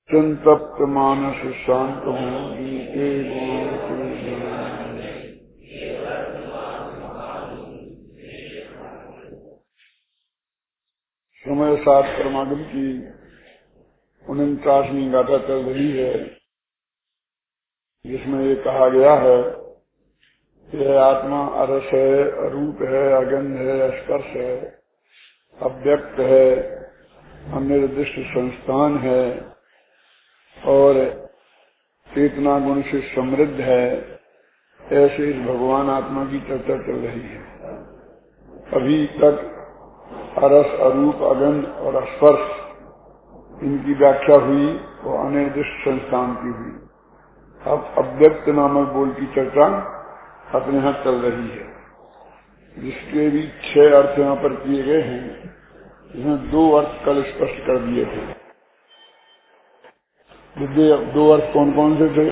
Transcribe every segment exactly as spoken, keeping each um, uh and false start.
संतप्त मानस शांत हो गीते गुण समय सात परमागम की उनचासवीं गाथा चल रही है, जिसमें ये कहा गया है कि आत्मा अरस है, अरूप है, अगंध है, स्पर्श है, अव्यक्त है, अनिर्दिष्ट संस्थान है और चेतना गुण से समृद्ध है। ऐसे इस भगवान आत्मा की चर्चा चल रही है। अभी तक अरस, अरूप, अगंध और स्पर्श इनकी व्याख्या हुई वो अनिर्दिष्ट संस्थान की हुई। अब अव्यक्त नामक बोल की चर्चा अपने यहाँ चल रही है, जिसके भी छह अर्थ यहाँ पर किए गए हैं। इसमें दो अर्थ कल स्पष्ट कर दिए थे। दो अर्थ कौन कौन से थे?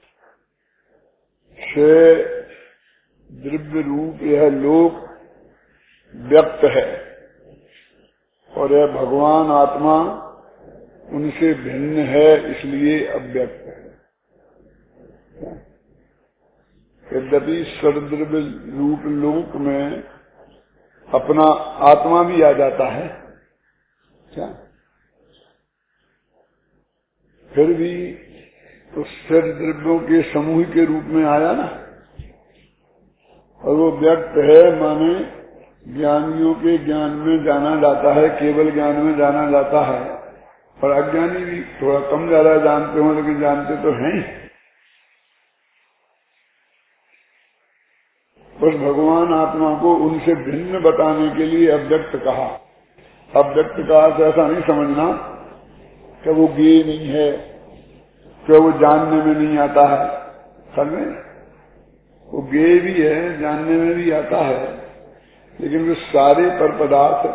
छह द्रव्य रूप यह लोक व्यक्त है और यह भगवान आत्मा उनसे भिन्न है, इसलिए अव्यक्त है। यद्यपि सर्वद्रव्य रूप लोक में अपना आत्मा भी आ जाता है, क्या फिर भी तो सर्वद्रव्यों के समूह के रूप में आया ना। और वो व्यक्त है माने ज्ञानियों के ज्ञान में जाना जाता है, केवल ज्ञान में जाना जाता है। और अज्ञानी भी थोड़ा कम ज्यादा जानते हो, लेकिन जानते तो हैं ही। बस भगवान आत्मा को उनसे भिन्न बताने के लिए अव्यक्त कहा। अव्यक्त का अर्थ ऐसा नहीं समझना कि वो ज्ञेय नहीं है, कि वो जानने में नहीं आता है। समझे? वो ज्ञेय भी है, जानने में भी आता है, लेकिन वो सारे पर पदार्थ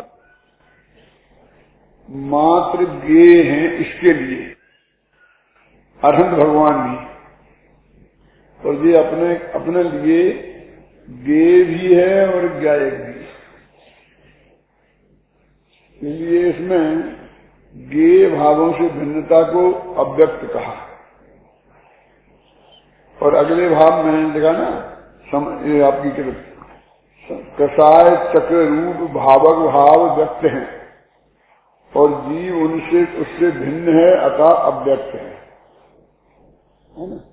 मात्र ज्ञेय हैं इसके लिए, अरहंत भगवान भी। और ये अपने अपने लिए ज्ञेय भी है और ज्ञायक भी। इसलिए इसमें ज्ञेय भावों से भिन्नता को अव्यक्त कहा। और अगले भाव में देखा ना, सम, ये आपकी कसाय चक्र रूप भावक भाव व्यक्त हैं और जीव उनसे उससे भिन्न है, अतः अव्यक्त है, है ना।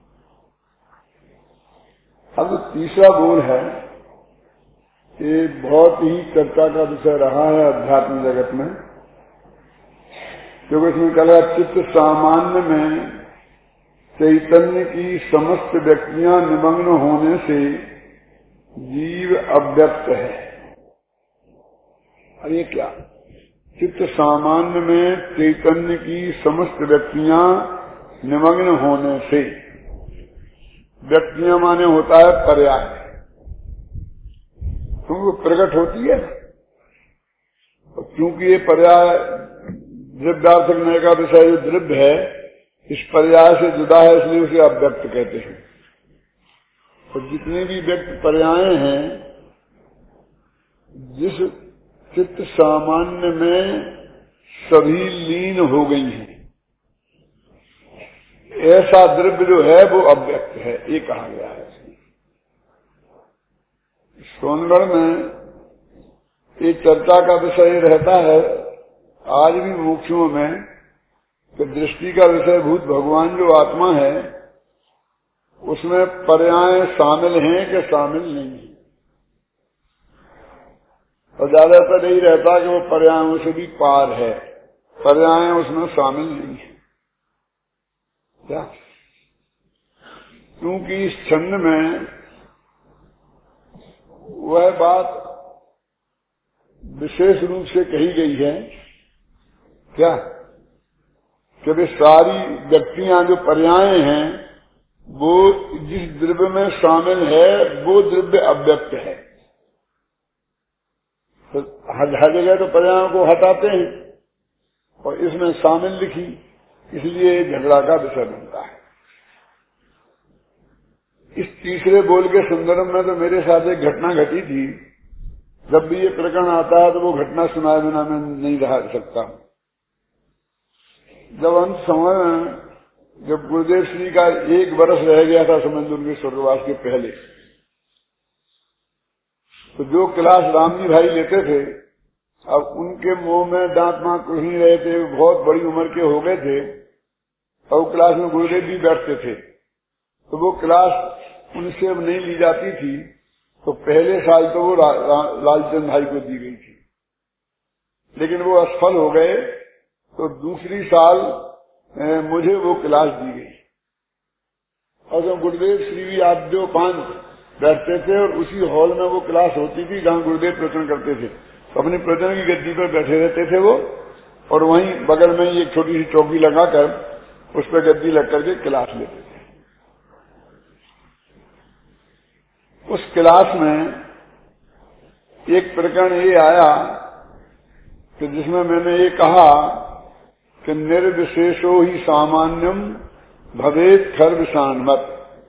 अब तीसरा बोल है, ये बहुत ही चर्चा का विषय रहा है अध्यात्म जगत में, क्योंकि इसमें कहा चित्त सामान्य में चैतन्य की समस्त व्यक्तियां निमग्न होने से जीव अव्यक्त है। अब ये क्या? चित्त सामान्य में चैतन्य की समस्त व्यक्तियां निमग्न होने से, व्यक्तियां माने होता है पर्याय, क्योंकि प्रकट होती है। क्योंकि ये पर्याय द्रव्यार्थक नय का विषय जो द्रव्य है, इस पर्याय से जुदा है, इसलिए उसे अव्यक्त कहते हैं। तो जितने भी व्यक्त पर्याय हैं, जिस चित्त सामान्य में सभी लीन हो गई हैं, ऐसा द्रव्य जो है वो अव्यक्त है, ये कहा गया है। सोनगढ़ में एक चर्चा का विषय रहता है आज भी मुमुक्षुओं में, कि दृष्टि का विषय भूत भगवान जो आत्मा है, उसमें पर्याय शामिल हैं कि शामिल नहीं है। और ज्यादातर यही रहता कि वो पर्यायों से भी पार है, पर्याय उसमें शामिल नहीं है। क्या? क्योंकि इस छंद में वह बात विशेष रूप से कही गई है, क्या कि वे सारी व्यक्तियां जो पर्याय हैं, वो जिस द्रव्य में शामिल है वो द्रव्य अव्यक्त है। तो हर जगह तो पर्यायों को हटाते हैं और इसमें शामिल लिखी, इसलिए झगड़ा का विषय बनता है। इस तीसरे बोल के संदर्भ में तो मेरे साथ एक घटना घटी थी। जब भी ये प्रकरण आता है तो वो घटना सुनाए बिना मैं नहीं रह सकता। जब अंत समय में जब गुरुदेव श्री का एक वर्ष रह गया था समंदुर के स्वर्गवास के पहले, तो जो क्लास रामजी भाई लेते थे, अब उनके मुंह में दांत मां कुछ नहीं रहे थे, बहुत बड़ी उम्र के हो गए थे, और क्लास में गुरुदेव भी बैठते थे, तो वो क्लास उनसे अब नहीं ली जाती थी। तो पहले साल तो वो लालचंद भाई को दी गई थी, लेकिन वो असफल हो गए, तो दूसरी साल मुझे वो क्लास दी गई। और जब गुरुदेव श्री भी आद्योपांत बैठते थे और उसी हॉल में वो क्लास होती थी जहां गुरुदेव प्रवचन करते थे, तो अपने प्रवचन की गद्दी पर बैठे रहते थे वो, और वहीं बगल में एक छोटी सी चौकी लगाकर उस पर गद्दी लग करके क्लास लेते थे। उस क्लास में एक प्रकरण ये आया कि जिसमें मैंने ये कहा कि निर्विशेषो ही सामान्यम भवेत खर्वशान्मत।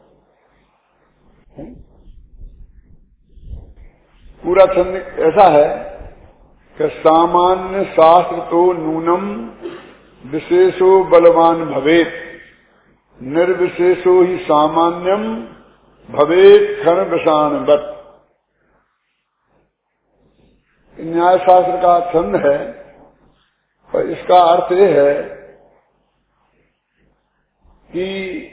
पूरा छंद ऐसा है कि सामान्य शास्त्र तो नूनम विशेषो बलवान भवेत, निर्विशेषो ही सामान्यम भवेत खर्वशान्मत। न्याय शास्त्र का छंद है, और इसका अर्थ यह है कि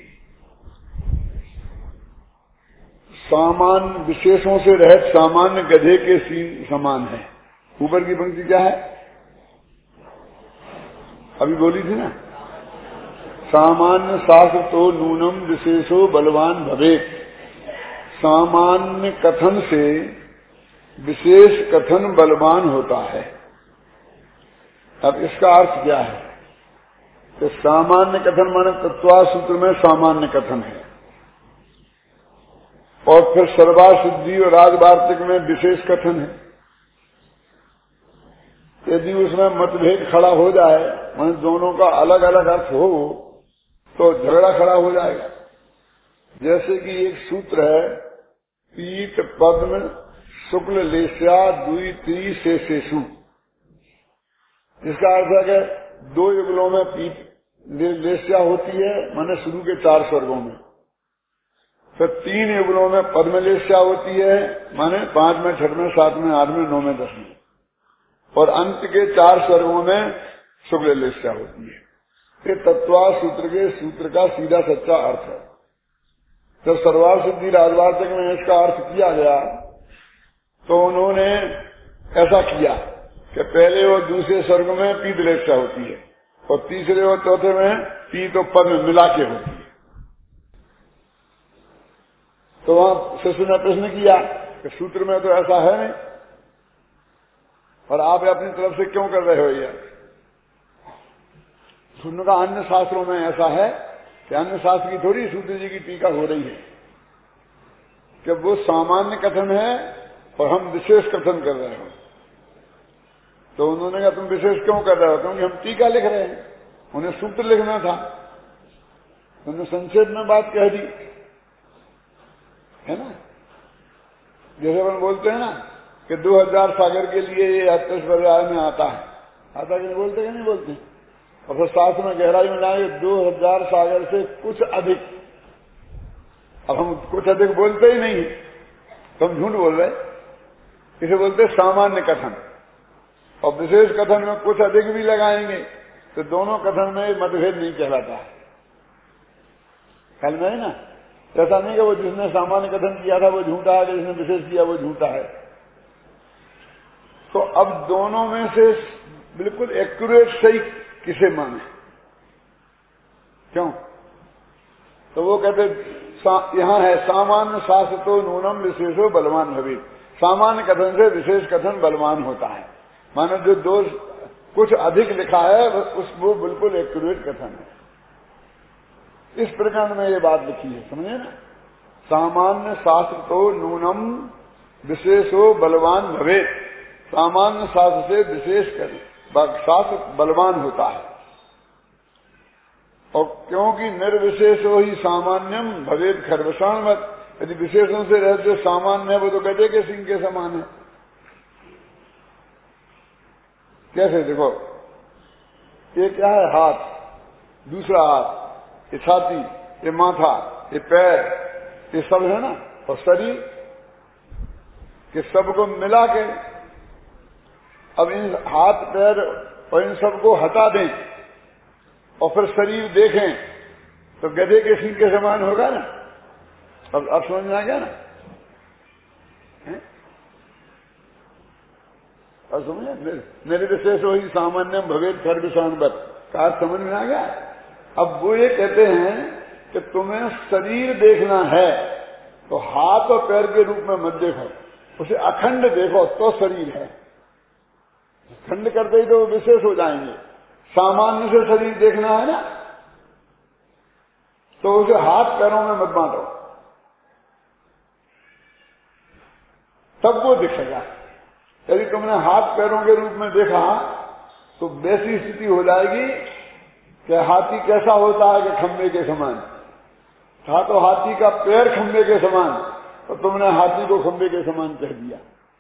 सामान्य विशेषों से रहित सामान्य गधे के समान है। ऊपर की पंक्ति क्या है, अभी बोली थी ना, सामान्य शास्त्र तो नूनम विशेषो बलवान भवेत। सामान्य कथन से विशेष कथन बलवान होता है। अब इसका अर्थ क्या है कि सामान्य कथन माने तत्वा सूत्र में सामान्य कथन है, और फिर सर्वार सिद्धि और राजवार्तिक में विशेष कथन है। यदि उसमें मतभेद खड़ा हो जाए, माने दोनों का अलग अलग अर्थ हो, तो झगड़ा खड़ा हो जाएगा। जैसे कि एक सूत्र है, पीत पद्म शुक्ल लेस्या दुई त्री शेषेषु। इसका अर्थ है कि दो युगलों में पीत लेस्या होती है, माने शुरू के चार स्वर्गों में, फिर तीन युगलों में पद्मलेस्या होती है, माने पांच में, छठ में, सात में, आठ में, नौ में, दस में, और अंत के चार स्वर्गों में शुक्ल लेस्या होती है। ये तत्वा सूत्र के सूत्र का सीधा सच्चा अर्थ है। जब सर्वार सिद्धि राजवार्तिक में इसका अर्थ किया गया, तो उन्होंने ऐसा किया कि पहले और दूसरे स्वर्ग में पीत लेस्या होती है, और तीसरे और चौथे में पीत और पद्म मिला के होती है। तो वहां शिष्य ने प्रश्न किया कि सूत्र में तो ऐसा है नहीं, और आप अपनी तरफ से क्यों कर रहे हो ये? सुनने का अन्य शास्त्रों में ऐसा है कि अन्य शास्त्र की थोड़ी सूत्र जी की टीका हो रही है, कि वो सामान्य कथन है और हम विशेष कथन कर रहे हो। तो उन्होंने कहा तुम विशेष क्यों कर रहे हो? क्योंकि हम टीका लिख रहे हैं, उन्हें सूत्र लिखना था। उन्होंने संक्षेप में बात कह दी, है ना। जैसे अपन बोलते हैं ना कि दो हजार सागर के लिए ये अत्यंत पर्याय में आता है, आता कि नहीं बोलते कि नहीं बोलते? और फिर शास्त्र में गहराई में जाएंगे, दो हजार सागर से कुछ अधिक। अब हम कुछ अधिक बोलते ही नहीं, तो हम झूठ बोल रहे। इसे बोलते सामान्य कथन, और विशेष कथन में कुछ अधिक भी लगाएंगे तो दोनों कथन में मतभेद नहीं कहलाता है। ख्याल में है ना। ऐसा नहीं कि वो जिसने सामान्य कथन किया था वो झूठा है, जिसने विशेष किया वो झूठा है। तो अब दोनों में से बिल्कुल एक्यूरेट सही किसे माने? क्यों? तो वो कहते यहां है सामान्य शास्त्र तो नूनम विशेषो बलवान भवेत्। सामान्य कथन से विशेष कथन बलवान होता है, मानो जो दो कुछ अधिक लिखा है उस वो बिल्कुल एक्यूरेट कथन है। इस प्रकरण में ये बात लिखी है, समझे ना। सामान्य शास्त्र तो नूनम विशेषो बलवान भवेत्। सामान्य शास्त्र से विशेष कर शास्त्र बलवान होता है, और क्योंकि निर्विशेषो ही सामान्यम भवेत् खर्वशान्मत। यदि विशेषण से रह जो सामान्य है वो तो गधे के सिंह के समान है। कैसे? देखो, ये क्या है? हाथ, दूसरा हाथ, ये छाती, ये माथा, ये पैर, ये सब है ना, और शरीर के सबको मिला के अब इन हाथ पैर और इन सबको हटा दें और फिर शरीर देखें तो गधे के सिंह के समान होगा ना। अब अब समझ में आ गया ना? अब समझे, मेरे विशेष वही सामान्य भवेद सर्वसानवत का समझ में आ गया। अब वो ये कहते हैं कि तुम्हें शरीर देखना है तो हाथ और पैर के रूप में मत देखो, उसे अखंड देखो तो शरीर है। खंड करते ही तो वो विशेष हो जाएंगे। सामान्य से शरीर देखना है ना, तो उसे हाथ पैरों में मत बांटो, तब वो दिखेगा। यदि तुमने हाथ पैरों के रूप में देखा तो वैसी स्थिति हो जाएगी कि हाथी कैसा होता है कि खंबे के समान था, तो हाथी का पैर खंबे के समान, तो तुमने हाथी को खंबे के समान कह दिया।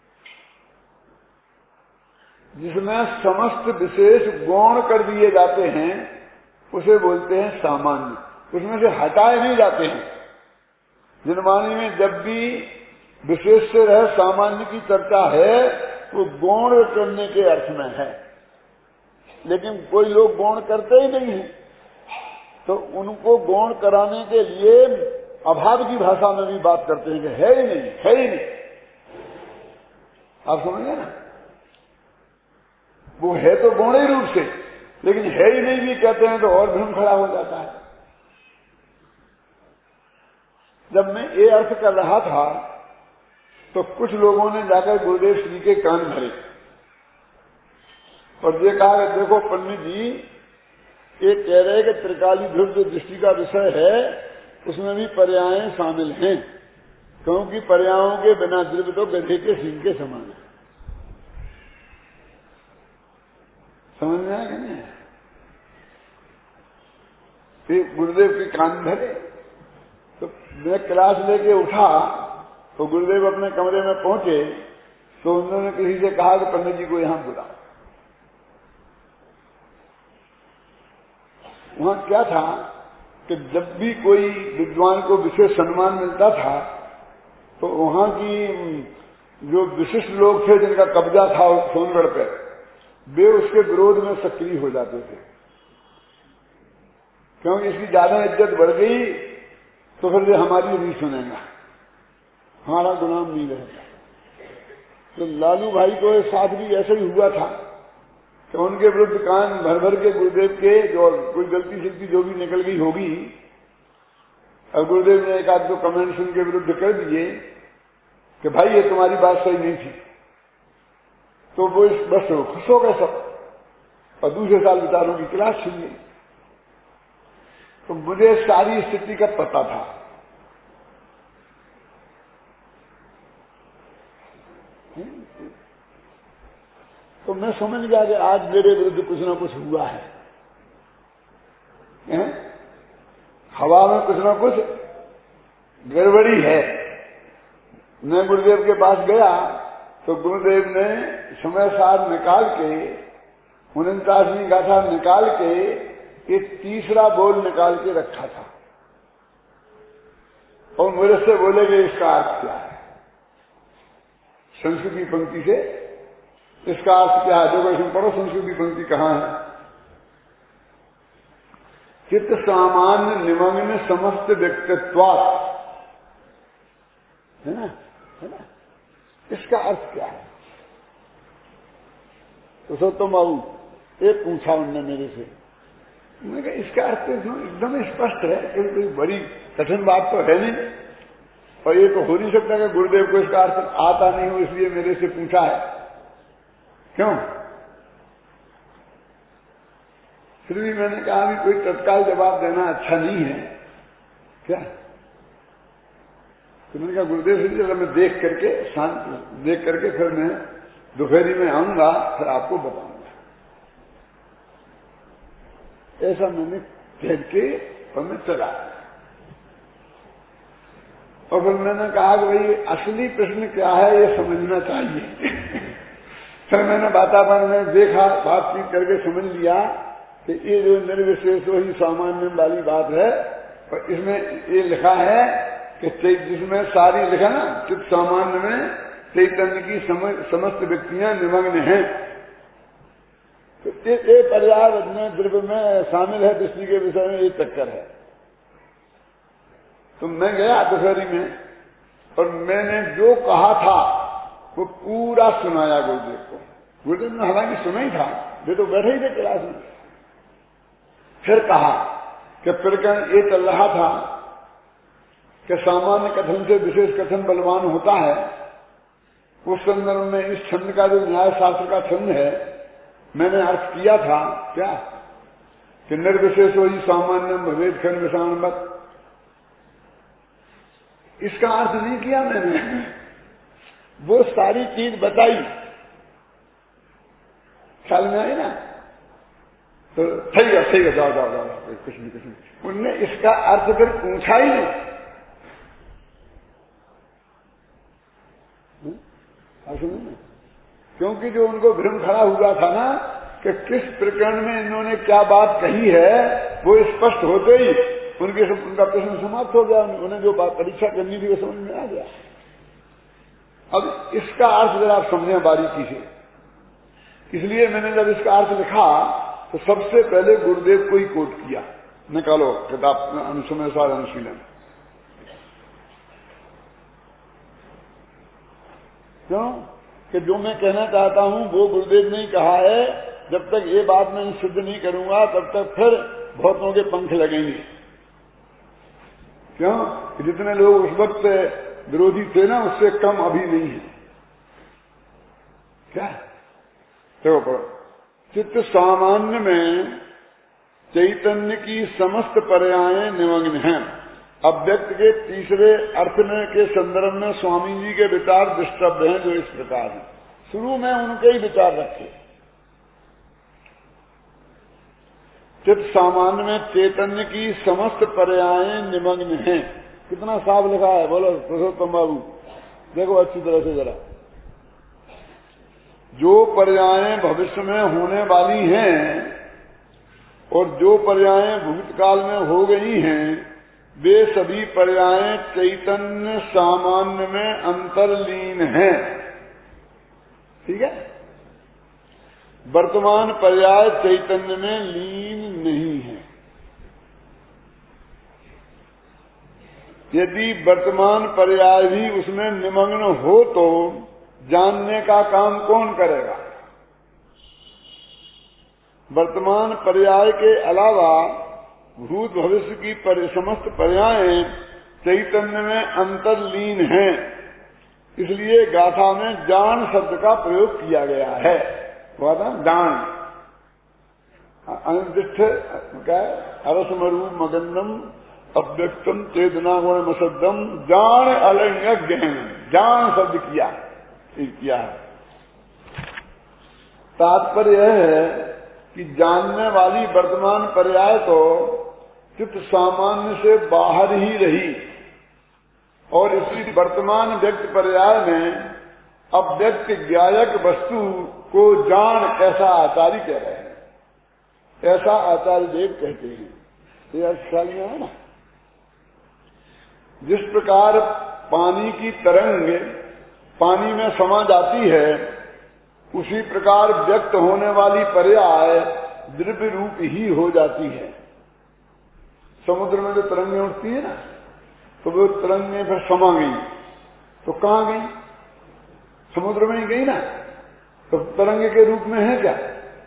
जिसमें समस्त विशेष गौण कर दिए जाते हैं उसे बोलते हैं सामान्य, उसमें से हटाए नहीं जाते हैं। जिनवाणी में जब भी विशेष से रह सामान्य की चर्चा है वो गौण करने के अर्थ में है, लेकिन कोई लोग गौण करते ही नहीं है, तो उनको गौण कराने के लिए अभाव की भाषा में भी बात करते हैं कि है ही नहीं, है ही नहीं। आप समझे ना? वो है तो गौणी रूप से, लेकिन है ही नहीं भी कहते हैं तो और भ्रम खड़ा हो जाता है। जब मैं ये अर्थ कर रहा था तो कुछ लोगों ने जाकर गुरुदेव श्री के कान भरे और ये कहा कि देखो पंडित जी, ये कह रहे कि त्रिकाली ध्रुव जो दृष्टि का विषय है उसमें भी पर्याय शामिल हैं, क्योंकि पर्यायों के बिना ध्रुव तो गधे के सिंह के समान है। समझ में आया कि नहीं? फिर गुरुदेव के कान भरे तो मैं क्लास लेके उठा तो गुरुदेव अपने कमरे में पहुंचे तो उन्होंने किसी से कहा कि पंडित जी को यहां बुलाओ। वहां क्या था कि जब भी कोई विद्वान को विशेष सम्मान मिलता था तो वहां की जो विशिष्ट लोग थे जिनका कब्जा था सोनगढ़ पर, वे उसके विरोध में सक्रिय हो जाते थे, क्योंकि इसकी ज्यादा इज्जत बढ़ गई तो फिर ये हमारी नहीं सुनेगा, हमारा गुलाम नहीं रहेगा। तो लालू भाई को एक साथ भी ऐसा ही हुआ था कि उनके विरुद्ध कान भर भर के गुरुदेव के जो कोई गलती सलती जो भी निकल गई होगी, और गुरुदेव ने एक आध दो कमेंट्स उनके विरुद्ध कर दिए कि भाई ये तुम्हारी बात सही नहीं थी, तो वो इस बस खुश हो गए सब और दूसरे साल बेचारों की क्लास छीन गई। तो मुझे सारी स्थिति का पता था। तो मैं समझ गया कि आज मेरे विरुद्ध कुछ ना कुछ हुआ है, है? हवा में कुछ ना कुछ गड़बड़ी है। मैं गुरुदेव के पास गया तो गुरुदेव ने समय सार निकाल के उनचासवीं गाथा निकाल के एक तीसरा बोल निकाल के रखा था और मेरे से बोले कि इसका अर्थ क्या है। संस्कृत की पंक्ति से इसका अर्थ क्या है, देखो इसमें पढ़ो संस्कृत की पंक्ति कहाँ है। चित्त सामान्य निमग्न समस्त व्यक्तित्वात्, है ना, है ना, इसका अर्थ क्या है। तो सो तुम बाबू एक पूछा उनने मेरे से, मैंने कहा इसका अर्थ एकदम स्पष्ट है कि कोई बड़ी कठिन बात तो है नहीं, और ये तो हो नहीं सकता कि गुरुदेव को इसका अर्थ आता नहीं हो इसलिए मेरे से पूछा है, क्यों। फिर भी मैंने कहा भी कोई तत्काल जवाब देना अच्छा नहीं है क्या। तो मैंने कहा गुरुदेव से जरा मैं देख करके शांत देख करके फिर मैं दोपहरी में आऊंगा, फिर आपको बताऊंगा। ऐसा मैंने कह के और मैं चला। और फिर मैंने कहा कि भाई असली प्रश्न क्या है ये समझना चाहिए। फिर मैंने वातावरण में देखा, बातचीत करके समझ लिया कि ये जो निर्विशेष ही सामान्य वाली बात है, और इसमें ये लिखा है कि जिसमें सारी लिखा ना चित्त सामान्य में चैतन्य की समस्त व्यक्तियां निमग्न हैं। तो ये पर्याय में द्रव्य में शामिल है, दृष्टि के विषय में ये चक्कर है। तो मैं गया दशहरी में और मैंने जो कहा था वो पूरा सुनाया गुरुदेव को। गुरुदेव ने हालांकि सुना ही था, वे तो बैठे ही थे क्लास में। फिर कहा कि प्रकरण ये चल रहा था कि सामान्य कथन से विशेष कथन बलवान होता है। उस संदर्भ में इस छंद का जो न्याय शास्त्र का छंद है, मैंने अर्थ किया था क्या कि निर्विशेषो ही सामान्य भवेद खंड विषाणवत। इसका अर्थ नहीं किया मैंने, वो सारी चीज बताई, ख्याल में आई ना। तो सही है सही है, जाओ जाओ जाओ, कुछ नहीं कुछ नहीं। उनने इसका अर्थ फिर पूछा ही नहीं। सुनिए, क्योंकि जो उनको भ्रम खड़ा हुआ था ना कि किस प्रकरण में इन्होंने क्या बात कही है, वो स्पष्ट होते ही उनके सब उनका प्रश्न समाप्त हो गया। उन्हें जो बात परीक्षा करनी थी वो समझ में आ गया। अब इसका अर्थ जरा आप समझें बारीकी से। इसलिए मैंने जब इसका अर्थ लिखा तो सबसे पहले गुरुदेव को ही कोट किया। निकालो किताब अनुसमय सार अनुशीलन। क्यों कि जो मैं कहना चाहता हूं वो गुरुदेव ने ही कहा है। जब तक ये बात मैं सिद्ध नहीं करूंगा तब तक फिर बहुतों के पंख लगेंगे। क्यों? जितने लोग उस वक्त विरोधी थे ना, उससे कम अभी नहीं है। क्या देखो पढ़ो, चित्त सामान्य में चैतन्य की समस्त पर्यायें निमग्न हैं। अव्यक्त के तीसरे अर्थ में के संदर्भ में स्वामी जी के विचार दृष्टव्य हैं, जो इस प्रकार हैं। शुरू में उनके ही विचार रखे। चित्त सामान्य में चैतन्य की समस्त पर्यायें निमग्न हैं। कितना साफ लिखा है, बोलो पुरुषोत्तम बाबू, देखो अच्छी तरह से जरा। जो पर्यायें भविष्य में होने वाली हैं और जो पर्यायें भूतकाल में हो गई हैं, वे सभी पर्यायें चैतन्य सामान्य में अंतर्लीन हैं। ठीक है? वर्तमान पर्याय चैतन्य में लीन नहीं है। यदि वर्तमान पर्याय भी उसमें निमग्न हो तो जानने का काम कौन करेगा? वर्तमान पर्याय के अलावा भूत भविष्य की पर, समस्त पर्यायें चैतन्य में अंतर्लीन हैं। इसलिए गाथा में जान शब्द का प्रयोग किया गया है। जान अनिर्दिष्ट क्या है? अरसमरूप मगन्नम अव्यक्तम चेतना गुण मसद्दम जान अलंघ्य गहन। जान शब्द किया किया है। तात्पर्य यह है कि जानने वाली वर्तमान पर्याय तो चित्त सामान्य से बाहर ही रही, और इसी वर्तमान व्यक्त पर्याय में अव्यक्त ज्ञायक वस्तु को जान, ऐसा आचार्य कह रहे हैं, ऐसा आचार्य देव कहते हैं। यह ख्याल में है ना। जिस प्रकार पानी की तरंग पानी में समा जाती है, उसी प्रकार व्यक्त होने वाली पर्याय द्रव्य रूप ही हो जाती है। समुद्र में जो तरंगें उठती है ना, तो वो तरंगें फिर समा गई, तो कहां गई? समुद्र में ही गई ना। तो तरंग के रूप में है क्या?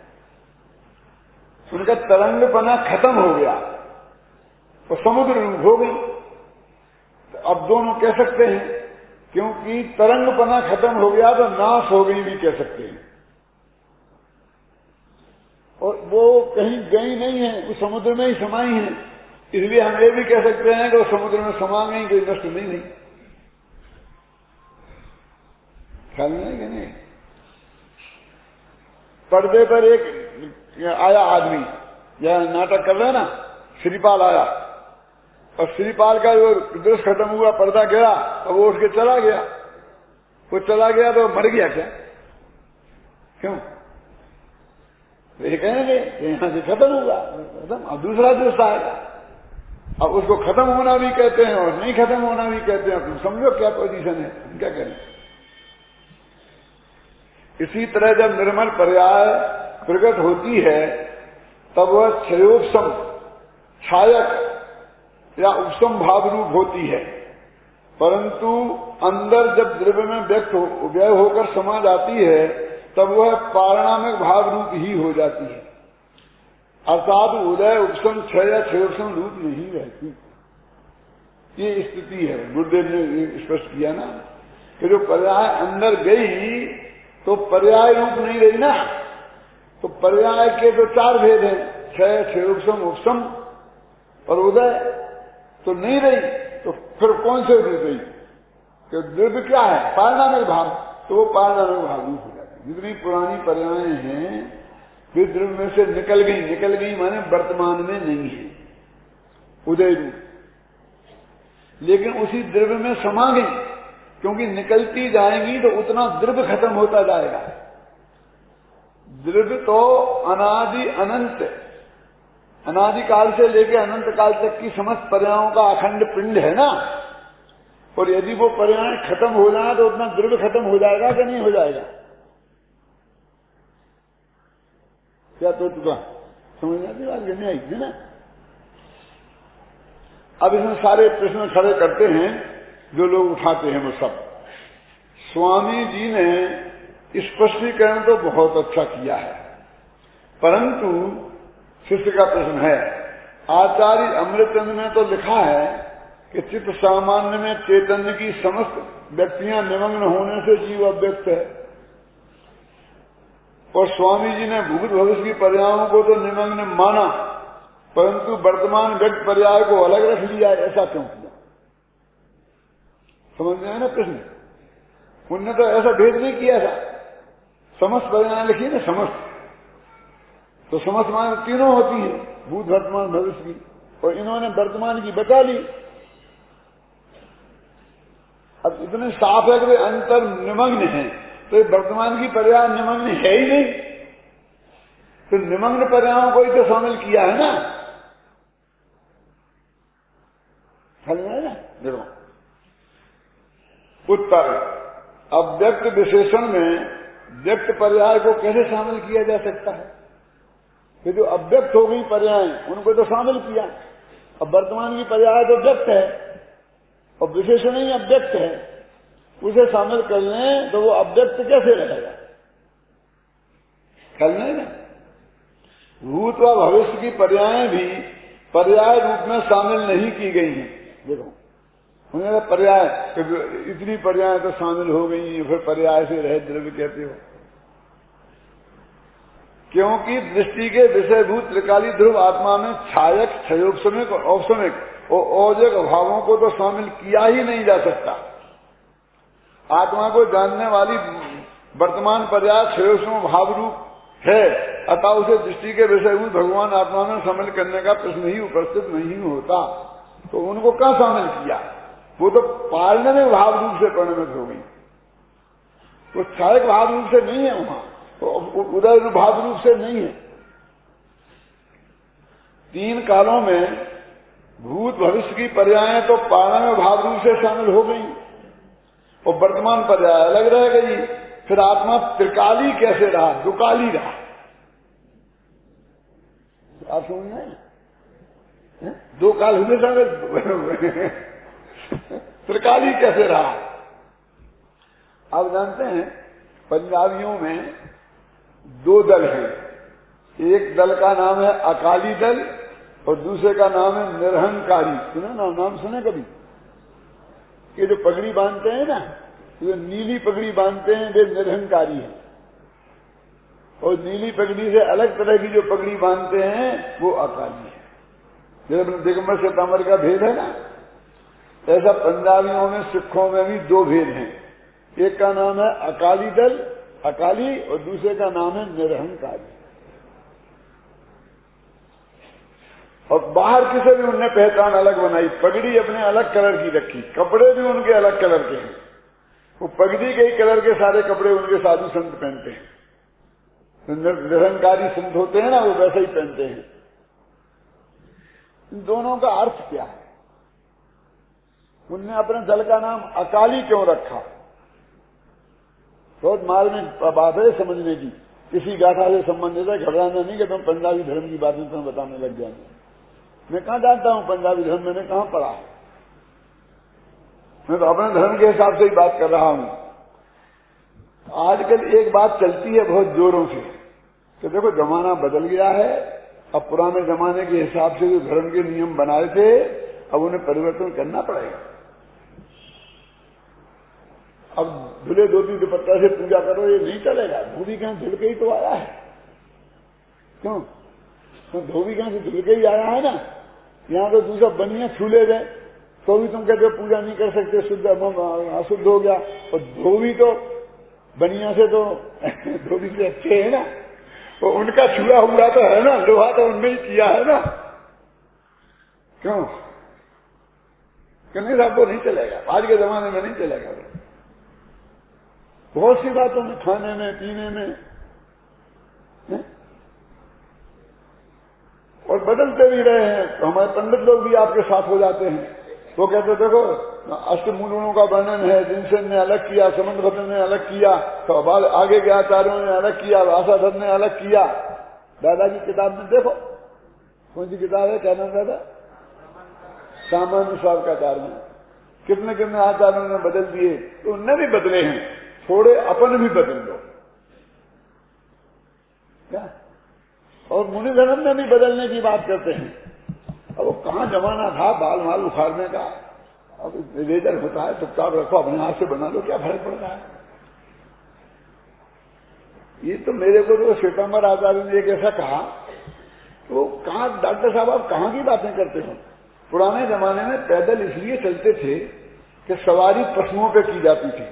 उनका तरंगपना खत्म हो गया तो समुद्र रूप हो गई। तो अब दोनों कह सकते हैं, क्योंकि तरंगपना खत्म हो गया तो नाश हो गई भी कह सकते हैं। और वो कहीं गई नहीं है, वो समुद्र में ही समाई है। इसलिए हम ये भी कह सकते हैं कि वो समुद्र में समा गई, कोई नष्ट नहीं नहीं। ख्याल नहीं कि नहीं? पर्दे पर एक आया आदमी, यह नाटक कर रहे हैं ना, श्रीपाल आया, और श्रीपाल का जो दृश्य खत्म हुआ, पर्दा गिरा, और वो उठ के चला गया। वो चला गया तो मर गया क्या? क्यों? तो ये कहेंगे यहाँ से खत्म होगा, खत्म, अब दूसरा दृष्टा आएगा। अब उसको खत्म होना भी कहते हैं और नहीं खत्म होना भी कहते हैं। तुम समझो क्या पोजीशन है, हम क्या करें। इसी तरह जब निर्मल पर्याय प्रकट होती है तब वह क्षयोपम छायक या उपसम भाव रूप होती है, परंतु अंदर जब द्रव्य में व्यक्त हो, व्यय होकर समा जाती है तब वह पारणामिक भाव रूप ही हो जाती है, अर्थात उदय उपसम क्षय या क्षयोपम रूप नहीं रहती। ये स्थिति है। गुरुदेव ने स्पष्ट किया ना कि जो पर्याय अंदर गई तो पर्याय रूप नहीं रही ना। तो पर्याय के तो चार भेद हैं, क्षय, क्षयोपम, उपसम और उदय, तो नहीं रही। तो फिर कौन से रूप रही? तो द्रव्य क्या है? पारणामिक भाव, तो वो पारणामिक भाव रूप हो जाती है। जितनी पुरानी पर्याय हैं वे द्रव्य में से निकल गई। निकल गई माने वर्तमान में नहीं है उदय रूप, लेकिन उसी द्रव्य में समा गई, क्योंकि निकलती जाएंगी तो उतना द्रव्य खत्म होता जाएगा। द्रव्य तो अनादि अनंत, अनादि काल से लेकर अनंत काल तक की समस्त पर्यायों का अखंड पिंड है ना। और यदि वो पर्याय खत्म हो जाए तो उतना द्रव्य खत्म हो जाएगा कि नहीं हो जाएगा? क्या तो तुका समझ आती बात करनी आई है ना। अब इसमें सारे प्रश्न खड़े करते हैं जो लोग उठाते हैं वो सब। स्वामी जी ने स्पष्टीकरण तो बहुत अच्छा किया है, परंतु शिष्य का प्रश्न है। आचार्य अमृतचंद ने तो लिखा है कि चित्त सामान्य में चैतन्य की समस्त व्यक्तियां निमग्न होने से जीव अव्यक्त है, और स्वामी जी ने भूत भविष्य की पर्यायों को तो निमग्न माना, परंतु वर्तमान व्यक्त पर्याय को अलग रख लिया। ऐसा क्यों किया? समझ में आया ना प्रश्न? उनने तो ऐसा भेद नहीं किया था। समस्त पर्याय लिखी ना, समस्त, तो समस्त मान तीनों होती है, भूत वर्तमान भविष्य की, और इन्होंने वर्तमान की बचा ली। अब इतने साफ है कि वे अंतर निमग्न है, तो ये वर्तमान की पर्याय निमग्न है ही नहीं। तो निमग्न पर्यायों को ही तो शामिल किया है ना। समझ में ना? देखो उत्तर, अव्यक्त विशेषण में व्यक्त पर्याय को कैसे शामिल किया जा सकता है? कि जो अव्यक्त हो गई पर्याय उनको तो शामिल किया। अब वर्तमान की पर्याय तो व्यक्त है और विशेषण ही अव्यक्त है, उसे शामिल कर लें तो वो अव्यक्त कैसे रहेगा? कर लें ना। भूत व भविष्य की पर्याय भी पर्याय रूप में शामिल नहीं की गई हैं। देखो उन्हें पर्याय, इतनी पर्याय तो शामिल हो गई, फिर पर्याय से रहे द्रव्य कहते हो, क्योंकि दृष्टि के विषयभूत त्रिकाली ध्रुव आत्मा में छायक, क्षयोपशमिक और औपशमिक और औजक भावों को तो शामिल किया ही नहीं जा सकता। आत्मा को जानने वाली वर्तमान पर्याय क्षयोपशम भाव रूप है, अतः उसे दृष्टि के विषयभूत भगवान आत्मा में शामिल करने का प्रश्न ही उपस्थित नहीं होता। तो उनको कहां शामिल किया? वो तो पारणिक भाव रूप से परिणमित हो गई, वो छायक भाव रूप से नहीं है, वहां तो उदय भाव रूप से नहीं है। तीन कालों में भूत भविष्य की पर्याय तो पारणिक भाव रूप से शामिल हो गई और वर्तमान पर्याय अलग रह गई। फिर आत्मा त्रिकाली कैसे रहा? दुकाली रहा। आप समझ में? दो काल हुए शामिल, त्रिकाली कैसे रहा? आप जानते हैं पंजाबियों में दो दल हैं। एक दल का नाम है अकाली दल और दूसरे का नाम है निरहंकारी। सुने ना, नाम सुने कभी? ये जो पगड़ी बांधते हैं ना, जो नीली पगड़ी बांधते हैं वे निरहंकारी हैं, और नीली पगड़ी से अलग तरह की जो पगड़ी बांधते हैं वो अकाली है। जैसे दिगंबर सितंबर का भेद है ना, ऐसा पंजाबियों में, सिखों में भी दो भेद हैं। एक का नाम है अकाली दल, अकाली, और दूसरे का नाम है निरहंकारी। और बाहर किसे भी उनने पहचान अलग बनाई, पगड़ी अपने अलग कलर की रखी, कपड़े भी उनके अलग कलर के हैं। वो पगड़ी के ही कलर के सारे कपड़े उनके साधु संत पहनते हैं, निरंकारी संत होते हैं ना, वो वैसे ही पहनते हैं। इन दोनों का अर्थ क्या है? उनने अपने दल का नाम अकाली क्यों रखा? बहुत मार्मिक बात है समझने की। किसी गाथा से संबंधित है, घबराना नहीं कि तुम पंजाबी धर्म की बातें तुम्हें बताने लग जाएंगे। मैं कहां जानता हूं पंजाबी धर्म, मैंने कहां पढ़ा है? मैं तो अपने धर्म के हिसाब से ही बात कर रहा हूं। आजकल एक बात चलती है बहुत जोरों से कि देखो जमाना बदल गया है, अब पुराने जमाने के हिसाब से जो धर्म के नियम बनाए थे अब उन्हें परिवर्तन करना पड़ेगा। अब धुले धोती दुपट्टा से पूजा करो ये नहीं चलेगा। धोबी कहां धुल के ही तो आया है। क्यों? तो धोबी कहां से धुल के ही आया है ना। यहां तो दूसरा बनिया छूले गए तो भी तुम कहते हो पूजा नहीं कर सकते, शुद्ध अशुद्ध हो गया। और धोबी तो बनिया से तो धोबी से अच्छे है ना, वो उनका छुआ हुआ तो है ना, लोहा तो उनने ही किया है ना। क्यों? कहने साहब वो नहीं चलेगा, आज के जमाने में नहीं चलेगा। बहुत सी बातों में, खाने में पीने में है? और बदलते भी रहे हैं। तो हमारे पंडित लोग भी आपके साथ हो जाते हैं। वो कहते देखो अष्टमूलनों का वर्णन है, जिनसे ने अलग किया, समंतभद्र ने अलग किया, तो अब आगे के आचार्यों ने अलग किया, व्यासाधर ने अलग किया। दादा की किताब में देखो, कौन सी किताब है, क्या नाम दादा? सामान्य साहब का आचार्य में कितने कितने आचार्यों ने बदल दिए, तो उनने भी बदले हैं। थोड़े अपन भी बदल दो क्या? और मुनि धर्म में भी बदलने की बात करते हैं। अब वो कहां जमाना था बाल माल उखाड़ने का। अब रेजर होता है, चुपचाप रखो, अपने हाथ से बना लो, क्या फर्क पड़ता है? ये तो मेरे को तो श्वेतांबर आचार्य ने एक ऐसा कहा, तो कहां डॉक्टर साहब आप कहां की बातें करते हो? पुराने जमाने में पैदल इसलिए चलते थे कि सवारी पशुओं पे की जाती थी,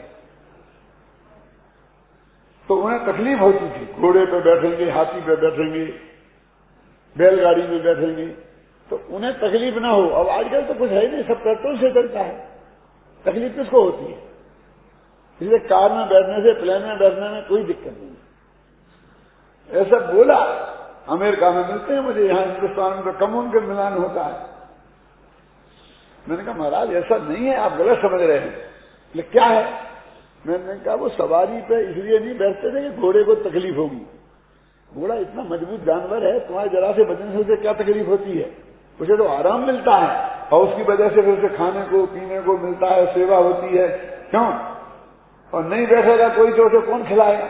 तो उन्हें तकलीफ होती थी। घोड़े पे बैठेंगे, हाथी पे बैठेंगे, बैलगाड़ी में बैठेंगे, तो उन्हें तकलीफ ना हो। अब आजकल तो कुछ है नहीं, सब पेट्रोल से चलता है, तकलीफ किसको होती है? इसलिए कार में बैठने से, प्लेन में बैठने में कोई दिक्कत नहीं। ऐसा बोला। अमेरिका में मिलते हैं मुझे, यहां हिंदुस्तान में तो कम उनके मिलान होता है। मैंने कहा महाराज ऐसा नहीं है, आप गलत समझ रहे हैं। लेकिन क्या है? मैंने कहा वो सवारी पे इसलिए नहीं बैठते थे कि घोड़े को तकलीफ होगी। घोड़ा इतना मजबूत जानवर है, तुम्हारे जरा से बचने से उसे क्या तकलीफ होती है? उसे तो आराम मिलता है, और उसकी वजह से फिर उसे खाने को पीने को मिलता है, सेवा होती है। क्यों? और नहीं बैठेगा कोई तो उसे कौन खिलाएगा?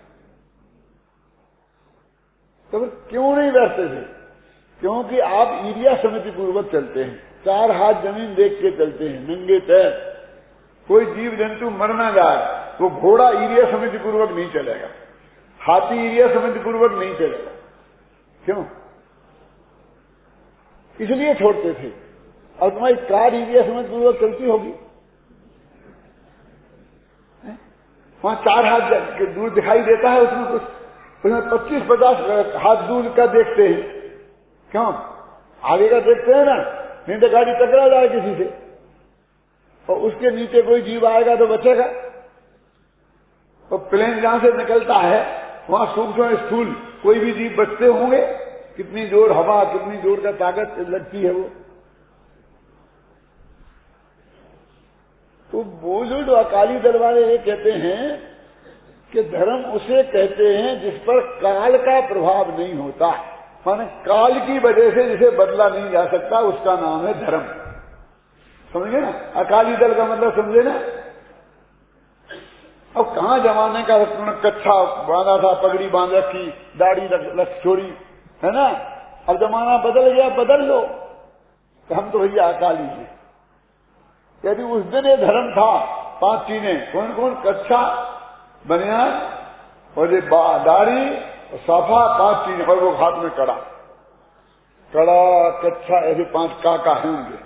तो फिर क्यों नहीं बैठते थे? क्योंकि आप ईरिया समिति पूर्वक चलते हैं, चार हाथ जमीन देख के चलते हैं, नंगे पैर। कोई जीव जंतु मर ना जाए, वो घोड़ा ईरिया समिति पूर्वक नहीं चलेगा, हाथी ईरिया समिति पूर्वक नहीं चलेगा। क्यों? इसलिए छोड़ते थे। और तुम्हारी कार ईरिया समिति पूर्वक चलती होगी, वहां चार हाथ दूर दिखाई देता है, उसमें कुछ उसमें पच्चीस पचास हाथ दूर का देखते हैं। क्यों? आगे का देखते हैं ना, नहीं तो गाड़ी टकरा जाए किसी से, और उसके नीचे कोई जीव आएगा तो बचेगा। और प्लेन जहां से निकलता है वहां सूक्ष्म स्थूल कोई भी जीव बचते होंगे। कितनी जोर हवा, कितनी जोर का ताकत लगती है वो। तो वो जो अकाली दल वाले ये कहते हैं कि धर्म उसे कहते हैं जिस पर काल का प्रभाव नहीं होता, माने काल की वजह से जिसे बदला नहीं जा सकता, उसका नाम है धर्म। समझे ना? अकाली दल का मतलब समझे ना? अब कहां जमाने का कच्छा बांधा था, पगड़ी बांध रखी, दाढ़ी रख छोड़ी, है ना? अब जमाना बदल गया, बदल लो। तो हम तो भैया अकाली हैं। यदि उस दिन ये धर्म था, पांच चीजें कौन कौन? कच्छा, बनियान और ये दाढ़ी, साफा, पांच चीजें, और वो हाथ में कड़ा, कड़ा, कच्छा, ऐसे पांच काका हैं उनके।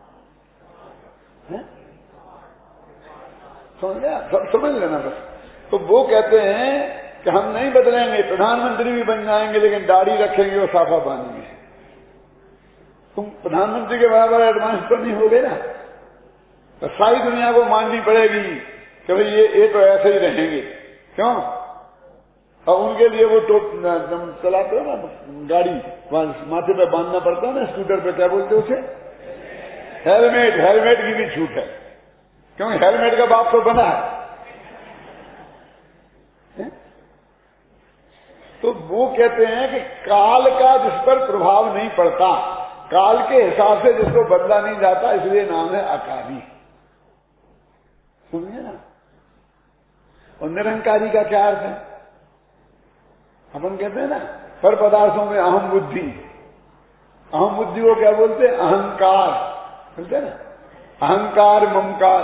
समझ गया? सब समझ लेना बस। तो वो कहते हैं कि हम नहीं बदलेंगे, प्रधानमंत्री भी बन जाएंगे लेकिन दाढ़ी रखेंगे और साफा बांधेंगे। तुम प्रधानमंत्री के बराबर एडवांस तो नहीं हो गए ना? तो सारी दुनिया को माननी पड़ेगी कि भाई ये ये तो ऐसे ही रहेंगे। क्यों? और उनके लिए वो टोप चलाते हो ना गाड़ी, वहां माथे पे बांधना पड़ता है ना, स्कूटर पे क्या बोलते हो उसे, हेलमेट। हेलमेट की भी छूट है, क्योंकि हेलमेट का बाप तो बना है, है? तो वो कहते हैं कि काल का जिस पर प्रभाव नहीं पड़ता, काल के हिसाब से जिसको बदला नहीं जाता, इसलिए नाम है अकाली। समझे ना? और निरंकारी का क्या अर्थ है? अपन कहते हैं ना पर पदार्थों में अहम बुद्धि, अहम बुद्धि को क्या बोलते हैं? अहंकार। बोलते हैं ना, अहंकार ममकार।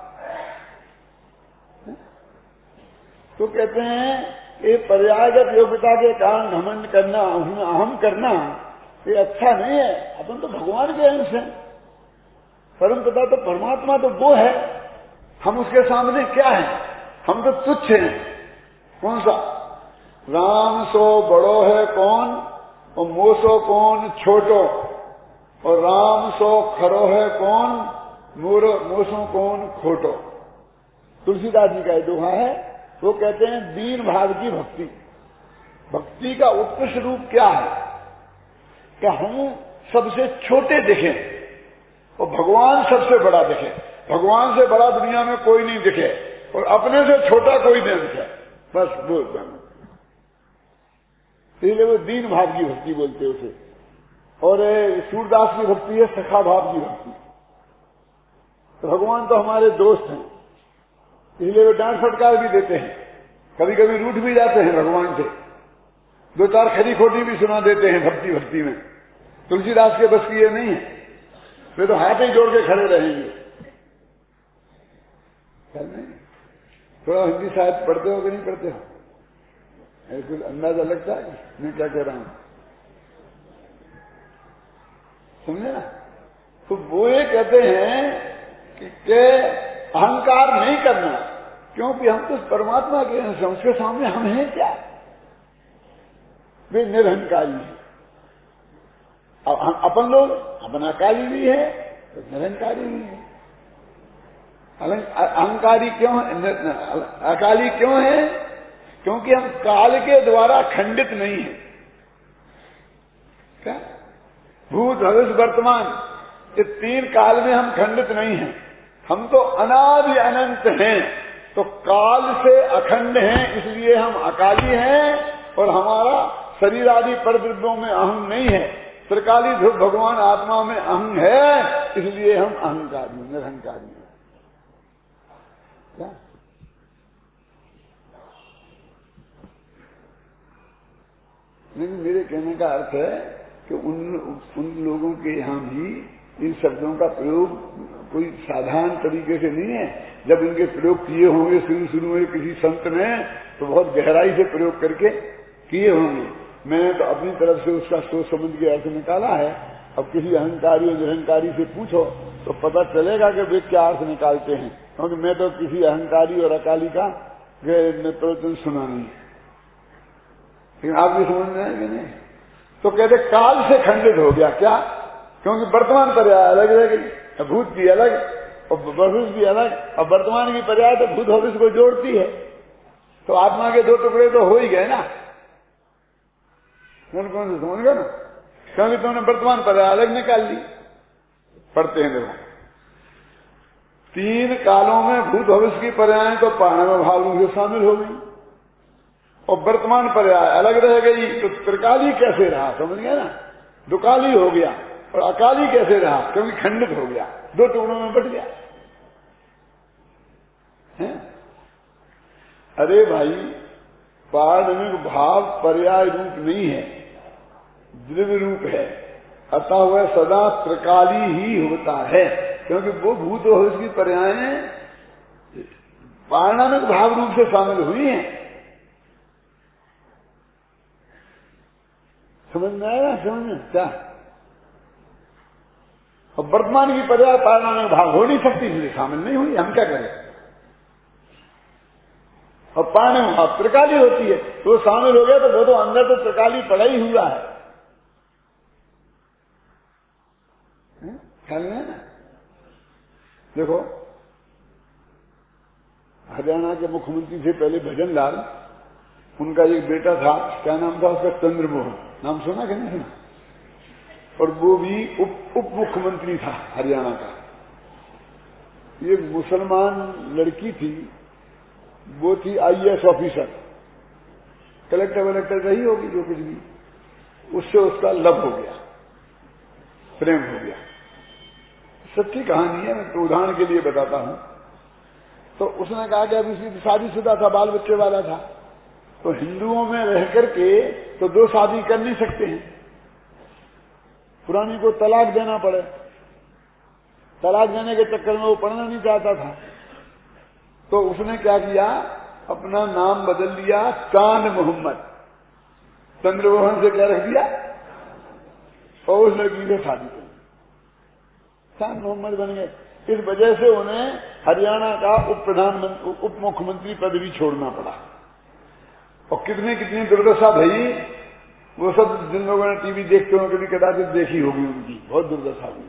तो कहते हैं ये पर्यायगत योग्यता के कारण घमंड करना, अहम करना, ये अच्छा नहीं है। अपन तो भगवान के अंश हैं, परम पिता तो परमात्मा तो वो है, हम उसके सामने क्या है? हम तो तुच्छ हैं। कौन सा? राम सो बड़ो है कौन, और मोसो कौन छोटो, और राम सो खरो है कौन, मोरो मोसो कौन खोटो। तुलसीदास जी का दोहा है। वो कहते हैं दीन भाव की भक्ति। भक्ति का उत्कृष्ट रूप क्या है? कि हम सबसे छोटे दिखें और भगवान सबसे बड़ा दिखे। भगवान से बड़ा दुनिया में कोई नहीं दिखे और अपने से छोटा कोई नहीं दिखे, बस वो जानो। इसलिए वो दीन भाव की भक्ति बोलते उसे। और सूरदास की भक्ति है सखा भाव की भक्ति। तो भगवान तो हमारे दोस्त हैं, इसलिए वो डांट फटकार भी देते हैं, कभी कभी रूठ भी जाते हैं भगवान से, दो चार खरी खोटी भी सुना देते हैं भक्ति भक्ति में। तुलसीदास के बस की ये नहीं है, वे तो हाथ ही जोड़ के खड़े रहेंगे। थोड़ा हिंदी साहित्य पढ़ते हो कि नहीं पढ़ते हो? कुछ अंदाजा लगता है मैं क्या कह रहा हूं? समझे ना? तो वो ये कहते हैं कि, कि अहंकार नहीं करना, क्योंकि हम तो परमात्मा के हैं, उसके सामने हम हैं क्या? वे निरहंकारी हैं। अब अपन लोग अपन अकाली भी है तो निरंकारी भी है। अहंकारी क्यों है, अकाली क्यों है? क्योंकि हम काल के द्वारा खंडित नहीं है। क्या? भूत भविष्य वर्तमान, ये तीन काल में हम खंडित नहीं हैं। हम तो अनादि अनंत हैं, तो काल से अखंड हैं, इसलिए हम अकाली हैं। और हमारा शरीर आदि पर द्रव्यों में अहम नहीं है, त्रिकाली ध्रुव भगवान आत्मा में अहम है, इसलिए हम अहंकारी निरहंकारी हैं। क्या? लेकिन मेरे कहने का अर्थ है कि उन उन लोगों के यहां भी इन शब्दों का प्रयोग कोई साधारण तरीके से नहीं है। जब इनके प्रयोग किए होंगे शुरू शुरू में किसी संत ने, तो बहुत गहराई से प्रयोग करके किए होंगे। मैंने तो अपनी तरफ से उसका सोच समझ के अर्थ निकाला है। अब किसी अहंकारी और निरहंकारी से पूछो तो पता चलेगा कि वे क्या अर्थ निकालते हैं, क्योंकि मैं तो किसी अहंकारी और अकाली का प्रवचन सुना नहीं। लेकिन आप भी समझ में आएंगे नहीं? तो कहते काल से खंडित हो गया। क्या? क्योंकि वर्तमान पर्याय अलग रह गई, भूत की अलग और भविष्य की अलग, और वर्तमान की पर्याय तो भूत भविष्य को जोड़ती है। तो आत्मा के दो टुकड़े तो हो ही गए ना। कौन कौन से समझ गए ना? क्योंकि तुमने वर्तमान पर्याय अलग निकाल ली। पढ़ते हैं देखो, तीन कालों में भूत भविष्य की पर्याय तो पाणव भाव से शामिल हो गई और वर्तमान पर्याय अलग रह गई। तो त्रिकाली कैसे रहा? समझ गए ना? दुकाली हो गया। और अकाली कैसे रहा? क्योंकि खंडित हो गया, दो टुकड़ों में बट गया है? अरे भाई, पारणिक भाव पर्याय रूप नहीं है, द्रव्य रूप है। अतः वह सदा त्रिकाली ही होता है, क्योंकि वो भूत और उसकी पर्यायें पारणिक भाव रूप से शामिल हुई हैं। समझ में आया? समझ में क्या? और वर्तमान की पर्याय पारणिक भाव हो नहीं सकती, इसलिए शामिल नहीं हुई। हम क्या करें? और पारणिक भाव त्रिकाली होती है, तो वो शामिल हो गया, तो वो तो अंदर तो त्रिकाली पड़ा ही हुआ है। ख्याल है ना? देखो, हरियाणा के मुख्यमंत्री थे पहले भजन लाल, उनका एक बेटा था, क्या नाम था उसका, चंद्रमोहन, नाम सुना कि नहीं सुना? और वो भी उप उप मुख्यमंत्री था हरियाणा का। एक मुसलमान लड़की थी, वो थी I A S officer, collector वलेक्टर रही होगी जो कुछ भी, उससे उसका लव हो गया, प्रेम हो गया। सच्ची कहानी है, मैं तो उदाहरण के लिए बताता हूं। तो उसने कहा कि अब इसकी शादीशुदा था, बाल बच्चे वाला था, तो हिंदुओं में रह करके तो दो शादी कर नहीं सकते हैं, पुरानी को तलाक देना पड़े। तलाक देने के चक्कर में वो पढ़ना नहीं चाहता था, तो उसने क्या किया, अपना नाम बदल दिया चांद मोहम्मद, चंद्रमोहन से क्या रख दिया, और उस लड़की से शादी कर, चांद मोहम्मद बन गए। इस वजह से उन्हें हरियाणा का उप प्रधानमंत्री उप मुख्यमंत्री पद भी छोड़ना पड़ा। और कितने कितनी दुर्दशा भई, वो सब जिन लोगों ने टीवी देखते हो कभी कदाचित देखी होगी, उनकी बहुत दुर्दशा हुई।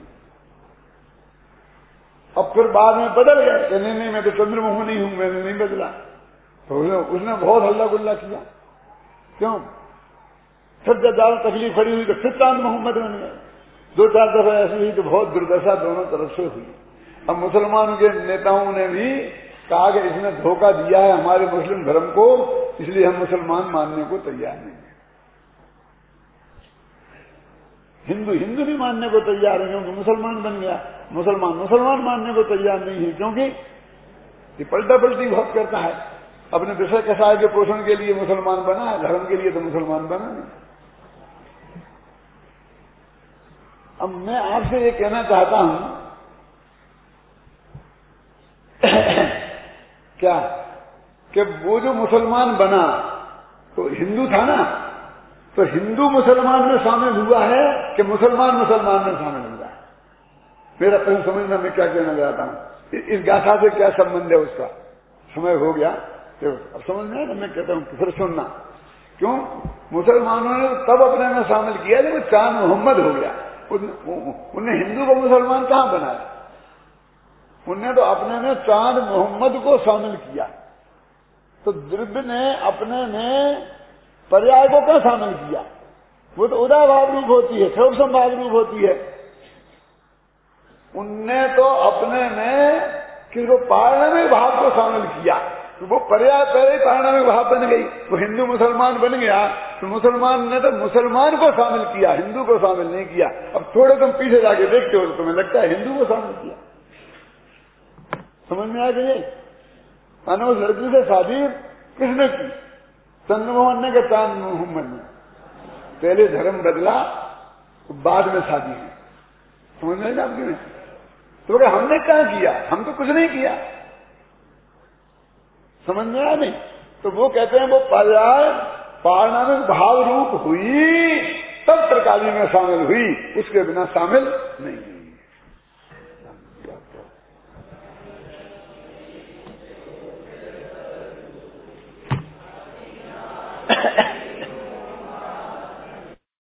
अब फिर बाद में बदल गए कि नहीं नहीं मैं तो चंद्रमोहन ही हूं, मैंने नहीं बदला। तो उसने, उसने बहुत हल्ला गुल्ला किया, क्यों? फिर जब ज्यादा तकलीफ खड़ी हुई तो फिर चांद मोहम्मद बन गए। दो चार दफा ऐसी हुई तो बहुत दुर्दशा दोनों तरफ से हुई। अब मुसलमानों के नेताओं ने भी कहा कि इसने धोखा दिया है हमारे मुस्लिम धर्म को, इसलिए हम मुसलमान मानने को तैयार नहीं है। हिंदू हिंदू नहीं मानने को तैयार है क्योंकि मुसलमान बन गया, मुसलमान मुसलमान मानने को तैयार नहीं है क्योंकि ये पलटा पलटी बहुत करता है। अपने विषय कसाय के पोषण के लिए मुसलमान बना है, धर्म के लिए तो मुसलमान बना नहीं। अब मैं आपसे ये कहना चाहता हूं क्या कि वो जो मुसलमान बना तो हिंदू था ना, तो हिंदू मुसलमान में शामिल हुआ है कि मुसलमान मुसलमान में शामिल हुआ है? मेरा प्रश्न समझना, मैं क्या कहना चाहता हूं, इस गाथा से क्या संबंध है उसका? समय हो गया तो अब समझ में आया, मैं कहता हूं फिर सुनना। क्यों? मुसलमानों ने तब अपने में शामिल किया जब चांद मोहम्मद हो गया। उन्हें हिंदू को मुसलमान कहां बनाया? उन्हें तो अपने में चांद मोहम्मद को शामिल किया। तो द्रव्य ने अपने में पर्याय को क्या शामिल किया? वो तो उदाभाव रूप होती है, क्षोभ संभाव रूप होती है। उनने तो अपने में किसको पारणमिक भाव को शामिल किया, तो वो पर्याय पहले पारणमिक भाव बन गई, वो हिंदू मुसलमान बन गया। तो मुसलमान ने तो मुसलमान को शामिल किया, हिंदू को शामिल नहीं किया। अब थोड़े तुम पीछे जाके देखते हो तो तुम्हें लगता है हिंदू को शामिल किया। समझ में आ गई? मानो उस लड़की से शादी किसने की? चंद्रमोहन ने कि चांद मोहम्मद ने? पहले धर्म बदला तो बाद में शादी की। समझ में आपकी नहीं? तो क्या हमने क्या किया? हम तो कुछ नहीं किया। समझ में आया नहीं? तो वो कहते हैं वो पर्याय पारणमिक भाव रूप हुई तब त्रिकाली में शामिल हुई, उसके बिना शामिल नहीं हुई।